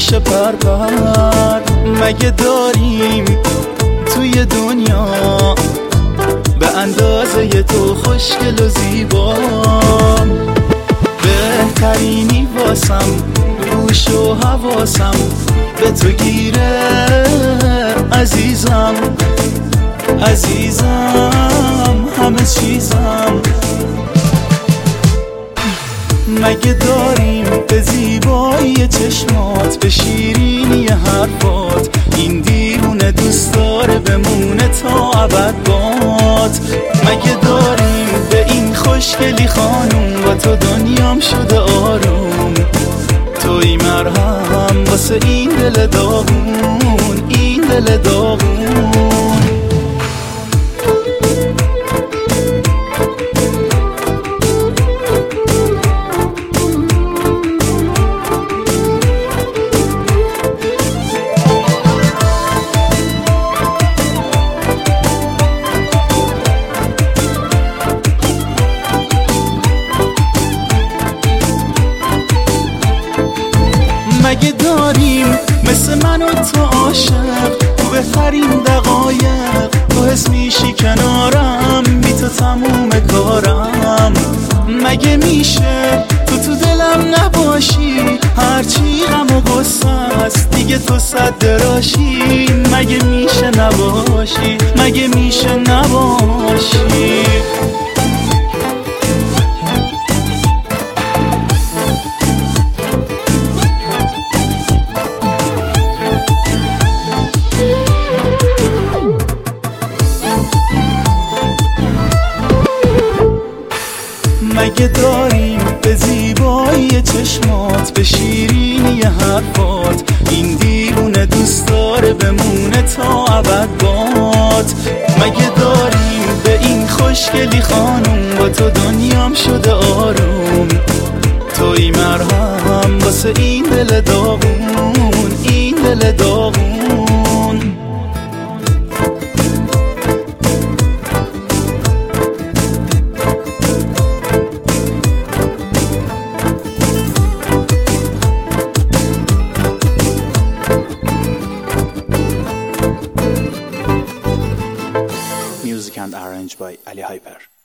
میشه پر مگه داریم توی دنیا به اندازه تو خوشگل و زیبا؟ بهترینی واسم گوش و حواسم به تو گیره عزیزم عزیزم همه چیزم. مگه داریم به زیبایی چشمات به شیرینی حرفات این دیوونه دوست داره بمونه تا ابد باد؟ مگه داریم به این خوشگلی خانوم و تو دنیام شده آروم؟ توی مرهم واسه این دل داغون این دل داغون. مگه داریم مثل من و تو عاشق تو بهترین دقایق تو حس میشی کنارم بی تو تموم کارم؟ مگه میشه تو دلم نباشی هرچی غم و غصه است دیگه تو صد دراشی؟ مگه میشه نباشی مگه میشه نباشی؟ مگه داریم به زیبایی چشمات به شیرینی حرفات این دیوونه دوست داره بمونه تا ابد باد؟ مگه داریم به این خوشگلی خانوم با تو دنیام شده آروم؟ توی مرهم واسه این دل داغون این دل داغون. Music and arranged by Ali Hyper.